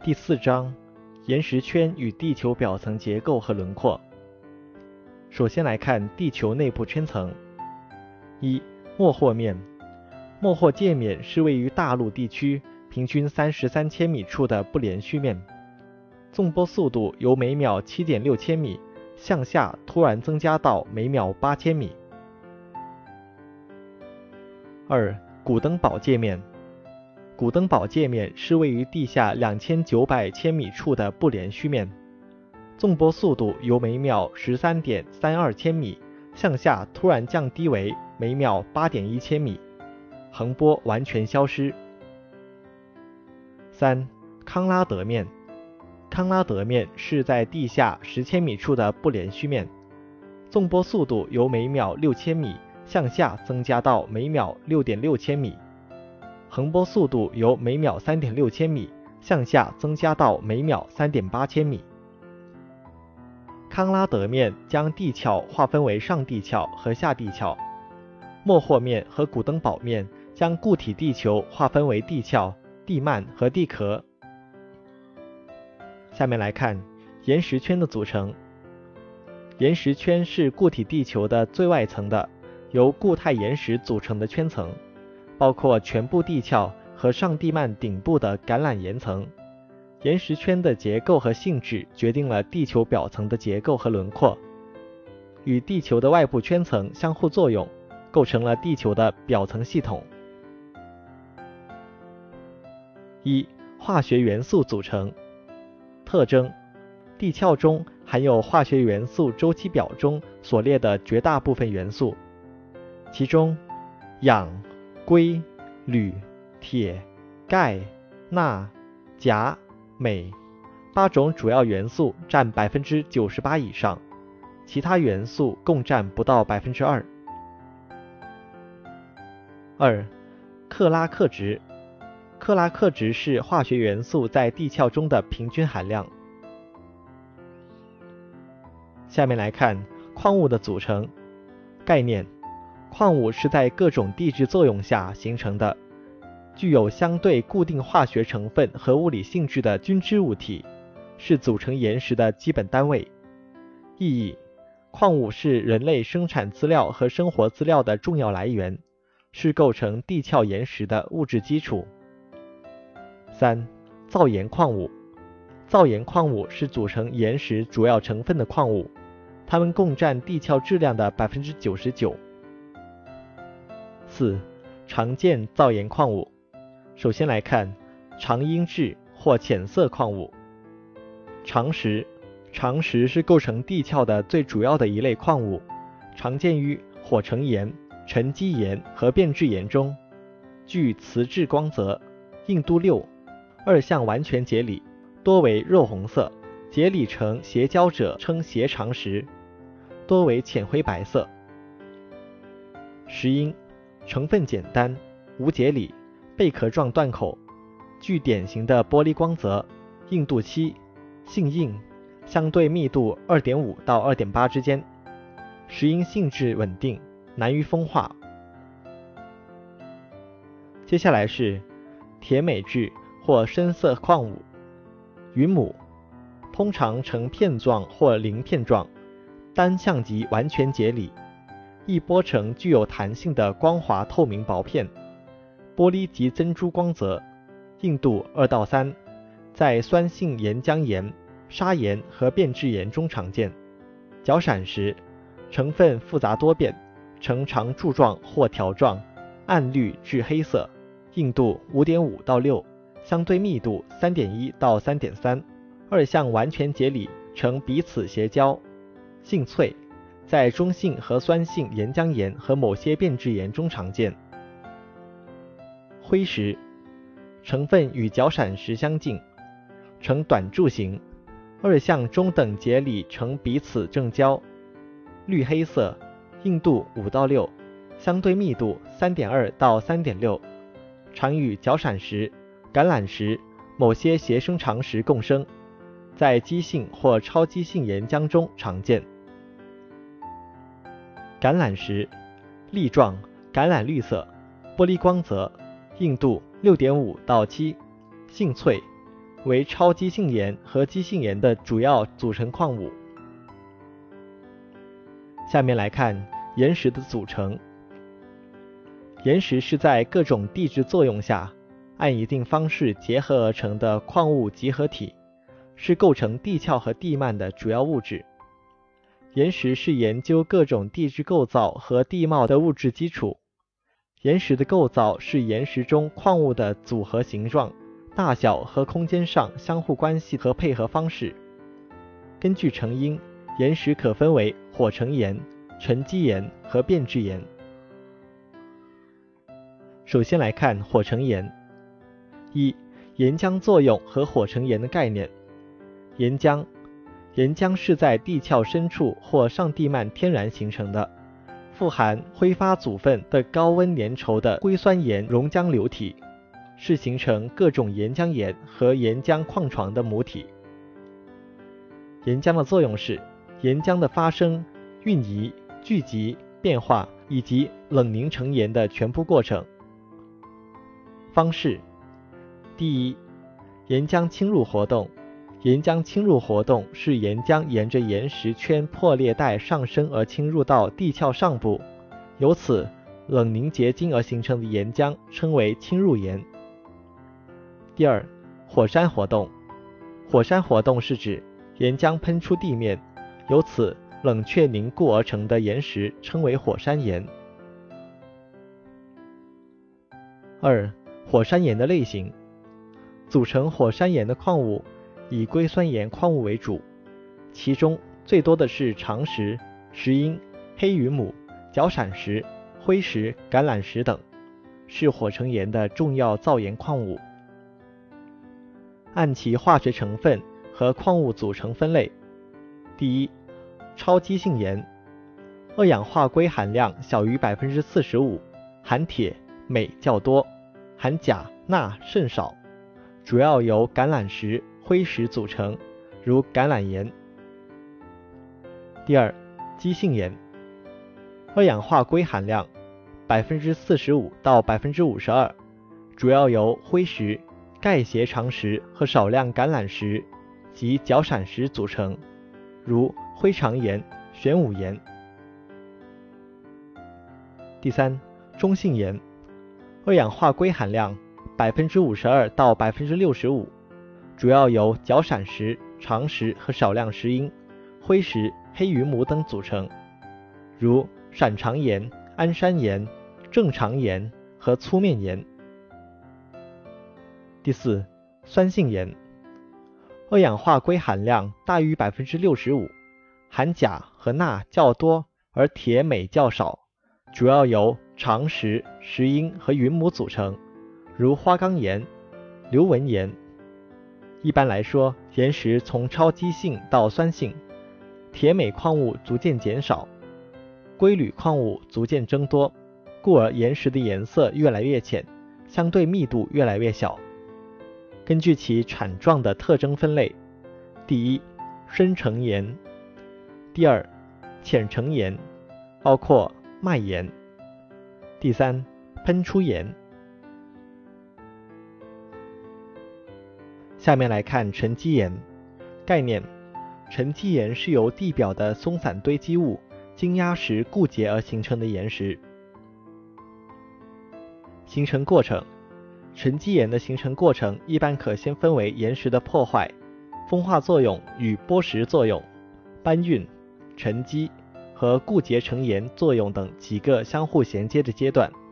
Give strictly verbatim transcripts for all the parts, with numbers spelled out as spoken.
第四章，岩石圈与地球表层结构和轮廓。首先来看地球内部圈层。一、没获面。没获界面是位于大陆地区平均三十三千米处的不连续面，纵波速度由每秒 七点六千米向下突然增加到每秒八千米。二、古登堡界面。古登堡界面是位于地下两千九百千米处的不连续面，纵波速度由每秒 十三点三二千米向下突然降低为每秒 八点一千米，横波完全消失。三、康拉德面。康拉德面是在地下十千米处的不连续面，纵波速度由每秒六千米向下增加到每秒 六点六千米，横波速度由每秒 三点六千米向下增加到每秒 三点八千米。康拉德面将地壳划分为上地壳和下地壳，没获面和古登堡面将固体地球划分为地壳、地幔和地壳。下面来看岩石圈的组成。岩石圈是固体地球的最外层的由固态岩石组成的圈层，包括全部地壳和上地幔顶部的橄榄岩层。岩石圈的结构和性质决定了地球表层的结构和轮廓，与地球的外部圈层相互作用，构成了地球的表层系统。一、化学元素组成。特征：地壳中含有化学元素周期表中所列的绝大部分元素，其中氧、硅、铝、铁、钙、钠、钾、镁八种主要元素占 百分之九十八 以上，其他元素共占不到 百分之二。二、克拉克值。克拉克值是化学元素在地壳中的平均含量。下面来看矿物的组成。概念：矿物是在各种地质作用下形成的，具有相对固定化学成分和物理性质的均质物体，是组成岩石的基本单位。意义：矿物是人类生产资料和生活资料的重要来源，是构成地壳岩石的物质基础。三、造岩矿物。造岩矿物是组成岩石主要成分的矿物，它们共占地壳质量的 百分之九十九。四、常见造岩矿物。首先来看常英质或浅色矿物。常石。常石是构成地壳的最主要的一类矿物，常见于火成岩、沉积岩和变质岩中，具磁质光泽，硬度六，二相完全节理，多为肉红色，节理呈斜交者称斜常石，多为浅灰白色。石英。成分简单，无节理，贝壳状断口，具典型的玻璃光泽，硬度七，性硬，相对密度 二点五 到 二点八 之间。石英性质稳定，难于风化。接下来是铁镁质或深色矿物。云母。通常呈片状或鳞片状，单向极完全节理，易剥成具有弹性的光滑透明薄片，玻璃及珍珠光泽，硬度二到三，在酸性岩浆岩、砂岩和变质岩中常见。角闪石。成分复杂多变，呈长柱状或条状，暗绿至黑色，硬度 五点五到六，相对密度 三点一到三点三，二相完全节理，呈彼此斜交，性脆，在中性和酸性岩浆岩和某些变质岩中常见。灰石。成分与角闪石相近，呈短柱形，二相中等节理呈彼此正交，绿黑色，硬度五到六，相对密度 三点二到三点六，常与角闪石、橄榄石、某些斜生长石共生，在基性或超基性岩浆中常见。橄榄石。粒状，橄榄绿色，玻璃光泽，硬度 六点五到七，性脆， 为超基性盐和基性盐的主要组成矿物。下面来看岩石的组成。岩石是在各种地质作用下，按一定方式结合而成的矿物集合体，是构成地壳和地幔的主要物质。岩石是研究各种地质构造和地貌的物质基础。岩石的构造是岩石中矿物的组合形状、大小和空间上相互关系和配合方式。根据成因，岩石可分为火成岩、沉积岩和变质岩。首先来看火成岩。一、岩浆作用和火成岩的概念。岩浆，岩浆是在地壳深处或上地幔天然形成的，富含挥发组分的高温粘稠的硅酸盐溶浆流体，是形成各种岩浆岩和岩浆矿床的母体。岩浆的作用是岩浆的发生、运移、聚集、变化以及冷凝成岩的全部过程。方式：第一，岩浆侵入活动。岩浆侵入活动是岩浆沿着岩石圈破裂带上升而侵入到地壳上部，由此冷凝结晶而形成的岩浆称为侵入岩。第二，火山活动。火山活动是指岩浆喷出地面，由此冷却凝固而成的岩石称为火山岩。二、火山岩的类型。组成火山岩的矿物以硅酸盐矿物为主，其中最多的是长石、石英、黑云母、角闪石、灰石、橄榄石等，是火成岩的重要造岩矿物。按其化学成分和矿物组成分类。第一，超基性盐，二氧化硅含量小于 百分之四十五， 含铁、镁较多，含钾、钠甚少，主要由橄榄石、灰石组成，如橄榄岩。第二，基性盐，二氧化硅含量 百分之四十五 到 百分之五十二， 主要由灰石、钙斜长石和少量橄榄石及角闪石组成，如灰长岩、玄武岩。第三，中性盐，二氧化硅含量 百分之五十二 到 百分之六十五， 主要由角闪石、长石和少量石英、灰石、黑云母等组成，如闪长岩、安山岩、正常岩和粗面岩。第四，酸性盐，二氧化硅含量大于 百分之六十五， 含钾和钠较多而铁镁较少，主要由长石、石英和云母组成，如花岗岩、流纹岩。一般来说，岩石从超基性到酸性，铁镁矿物逐渐减少，硅铝矿物逐渐增多，故而岩石的颜色越来越浅，相对密度越来越小。根据其产状的特征分类：第一，深成岩；第二，浅成岩，包括脉岩；第三，喷出岩。下面来看沉积岩。概念：沉积岩是由地表的松散堆积物经压实固结而形成的岩石。形成过程：沉积岩的形成过程一般可先分为岩石的破坏、风化作用与剥蚀作用、搬运、沉积和固结成岩作用等几个相互衔接的阶段。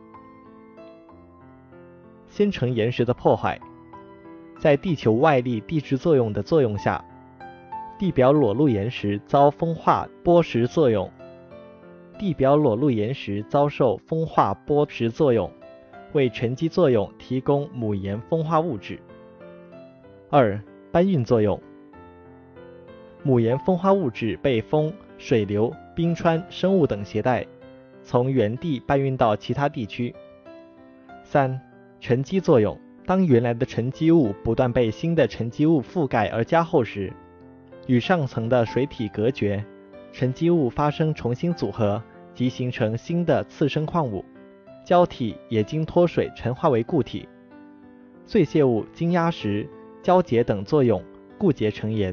先成岩石的破坏。在地球外力地质作用的作用下，地表裸露岩石遭风化剥蚀作用，地表裸露岩石遭受风化剥蚀作用，为沉积作用提供母岩风化物质。二、搬运作用。母岩风化物质被风、水流、冰川、生物等携带，从原地搬运到其他地区。三、沉积作用。当原来的沉积物不断被新的沉积物覆盖而加厚时，与上层的水体隔绝，沉积物发生重新组合及形成新的次生矿物，胶体也经脱水沉化为固体。碎屑物经压时胶结等作用固结成岩。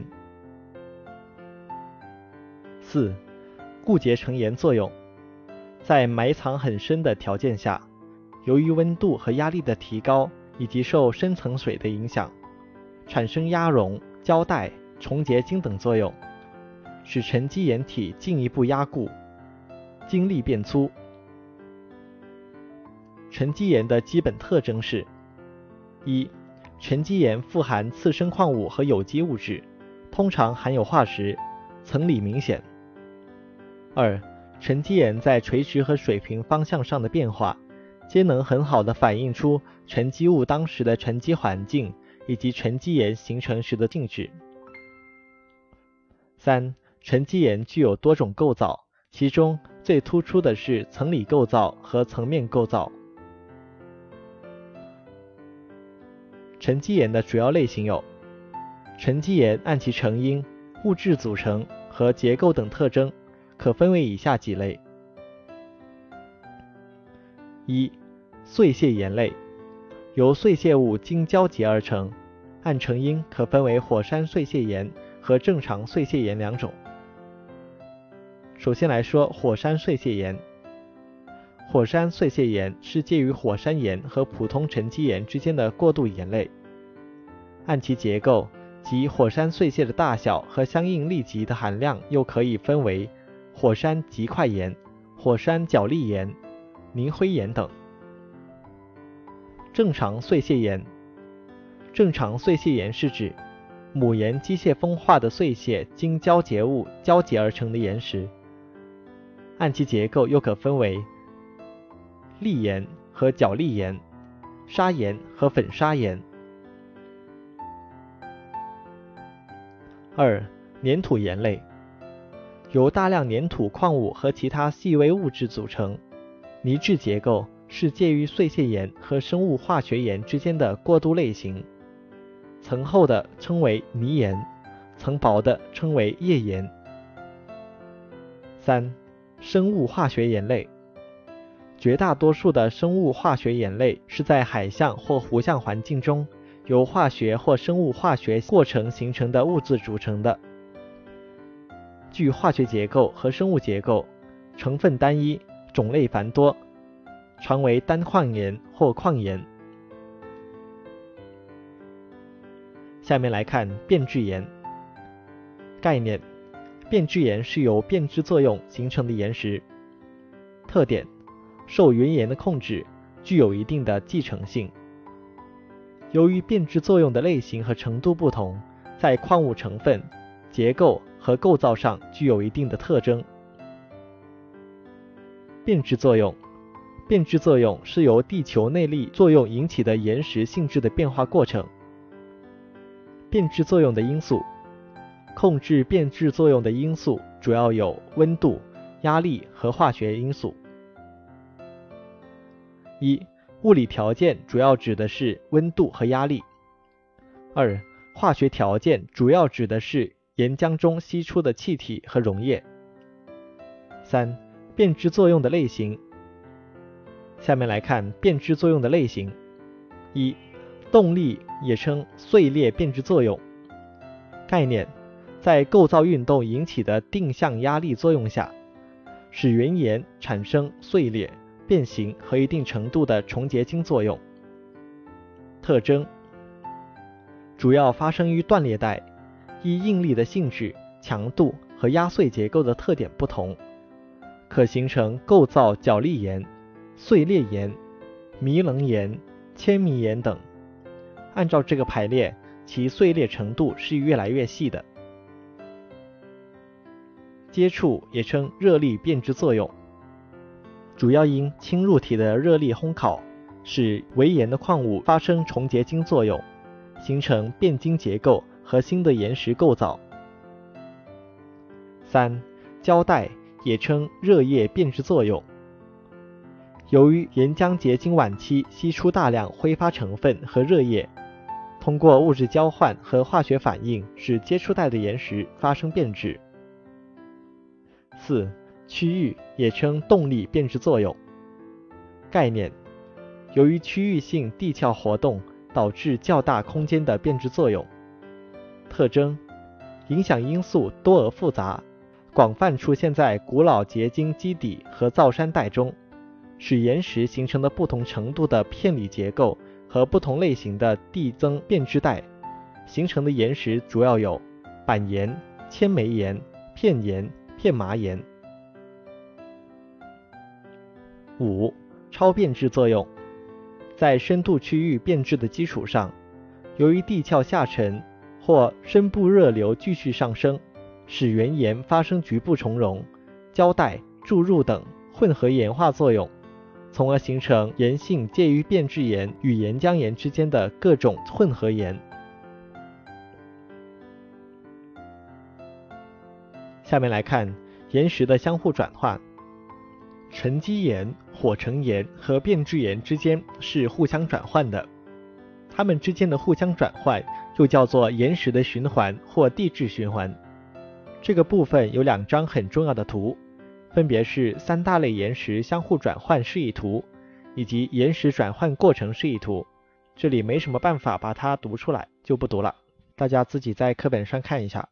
四、固结成岩作用。在埋藏很深的条件下，由于温度和压力的提高以及受深层水的影响，产生压溶、胶带、重结晶等作用，使沉积岩体进一步压固，晶粒变粗。沉积岩的基本特征是：一、沉积岩富含次生矿物和有机物质，通常含有化石，层理明显。二、沉积岩在垂直和水平方向上的变化，皆能很好地反映出沉积物当时的沉积环境以及沉积岩形成时的性质。三、沉积岩具有多种构造，其中最突出的是层理构造和层面构造。沉积岩的主要类型有：沉积岩按其成因、物质组成和结构等特征，可分为以下几类。一、碎屑岩类，由碎屑物经交结而成，按成因可分为火山碎屑岩和正常碎屑岩两种。首先来说火山碎屑岩。火山碎屑岩是介于火山岩和普通沉积岩之间的过渡岩类。按其结构及火山碎屑的大小和相应粒级的含量，又可以分为火山极块岩、火山角砾岩、凝灰岩等。正常碎屑岩。正常碎屑岩是指母岩机械风化的碎屑经胶结物交结而成的岩石。按其结构又可分为砾岩和角砾岩、砂岩和粉砂岩。二、粘土岩类，由大量粘土矿物和其他细微物质组成，泥质结构是介于碎屑岩和生物化学岩之间的过渡类型，层厚的称为泥岩，层薄的称为页岩。三、生物化学岩类，绝大多数的生物化学岩类是在海相或湖相环境中由化学或生物化学过程形成的物质组成的，具化学结构和生物结构，成分单一，种类繁多，常为单矿岩或矿岩。下面来看变质岩。概念：变质岩是由变质作用形成的岩石。特点：受原岩的控制，具有一定的继承性。由于变质作用的类型和程度不同，在矿物成分、结构和构造上具有一定的特征。变质作用。变质作用是由地球内力作用引起的岩石性质的变化过程。变质作用的因素。控制变质作用的因素主要有温度、压力和化学因素。一、物理条件主要指的是温度和压力。二、化学条件主要指的是岩浆中析出的气体和溶液。三、变质作用的类型。下面来看变质作用的类型。一、动力也称碎裂变质作用。概念：在构造运动引起的定向压力作用下，使原岩产生碎裂、变形和一定程度的重结晶作用。特征：主要发生于断裂带，依应力的性质、强度和压碎结构的特点不同，可形成构造角砾岩、碎裂岩、迷棱岩、铅迷岩等。按照这个排列，其碎裂程度是越来越细的。接触也称热力变质作用，主要因侵入体的热力烘烤，使围岩的矿物发生重结晶作用，形成变晶结构和新的岩石构造。三、胶带也称热液变质作用。由于岩浆结晶晚期析出大量挥发成分和热液，通过物质交换和化学反应，使接触带的岩石发生变质。四、区域也称动力变质作用。概念：由于区域性地壳活动导致较大空间的变质作用。特征：影响因素多而复杂，广泛出现在古老结晶基底和造山带中，使岩石形成的不同程度的片里结构和不同类型的递增变质带。形成的岩石主要有板岩、千枚岩、片岩、片麻岩。五、超变质作用。在深度区域变质的基础上，由于地壳下沉或深部热流继续上升，使原岩发生局部重溶、胶带、注入等混合岩化作用，从而形成岩性介于变质岩与岩浆岩之间的各种混合岩。下面来看岩石的相互转换。沉积岩、火成岩和变质岩之间是互相转换的，它们之间的互相转换又叫做岩石的循环或地质循环。这个部分有两张很重要的图，分别是三大类岩石相互转换示意图以及岩石转换过程示意图。这里没什么办法把它读出来，就不读了，大家自己在课本上看一下。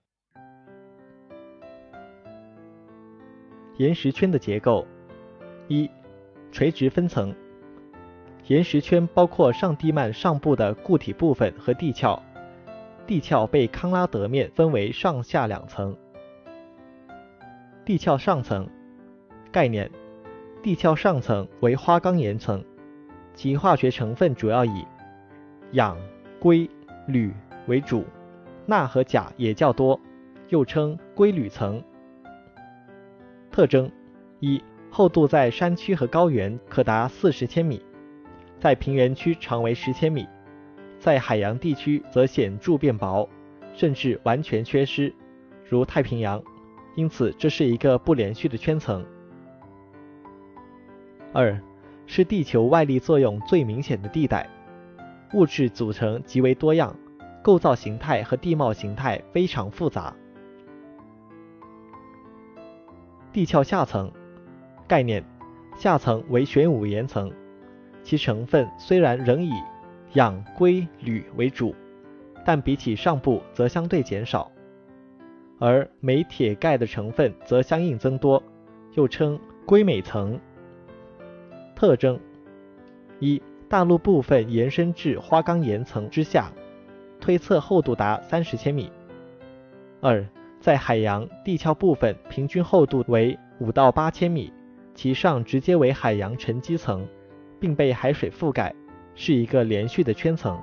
岩石圈的结构。一、垂直分层。岩石圈包括上地幔上部的固体部分和地壳，地壳被康拉德面分为上下两层。地壳上层。概念：地壳上层为花岗岩层，其化学成分主要以氧、硅、铝为主，钠和钾也较多，又称硅铝层。特征：一、厚度在山区和高原可达四十千米，在平原区常为十千米，在海洋地区则显著变薄，甚至完全缺失，如太平洋，因此这是一个不连续的圈层。二、是地球外力作用最明显的地带，物质组成极为多样，构造形态和地貌形态非常复杂。地壳下层。概念：下层为玄武岩层，其成分虽然仍以氧、硅、铝为主，但比起上部则相对减少，而镁、铁、钙的成分则相应增多，又称硅镁层。特征：一、大陆部分延伸至花岗岩层之下，推测厚度达三十千米。二、在海洋地壳部分平均厚度为五到八千米，其上直接为海洋沉积层，并被海水覆盖，是一个连续的圈层。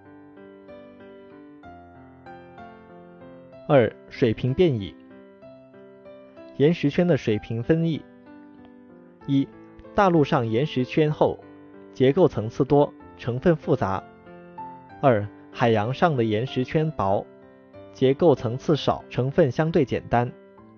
二、水平变异。岩石圈的水平分异。一、大陆上岩石圈厚，结构层次多，成分复杂。二、海洋上的岩石圈薄，结构层次少，成分相对简单。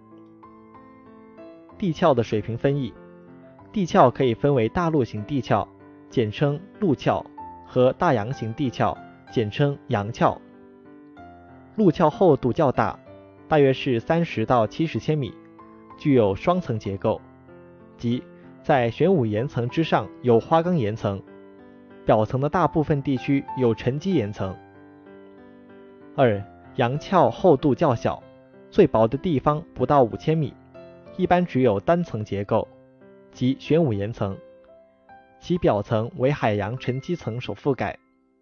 地壳的水平分异。地壳可以分为大陆型地壳，简称陆壳，和大洋型地壳，简称洋壳。陆壳厚度较大，大约是三十到七十千米，具有双层结构，即在玄武岩层之上有花岗岩层，表层的大部分地区有沉积岩层。二、洋壳厚度较小，最薄的地方不到五千米，一般只有单层结构，即玄武岩层，其表层为海洋沉积层所覆盖。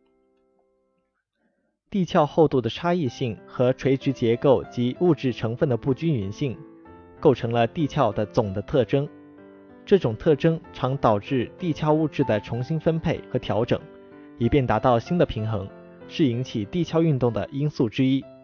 地壳厚度的差异性和垂直结构及物质成分的不均匀性，构成了地壳的总的特征。这种特征常导致地壳物质的重新分配和调整，以便达到新的平衡，是引起地壳运动的因素之一。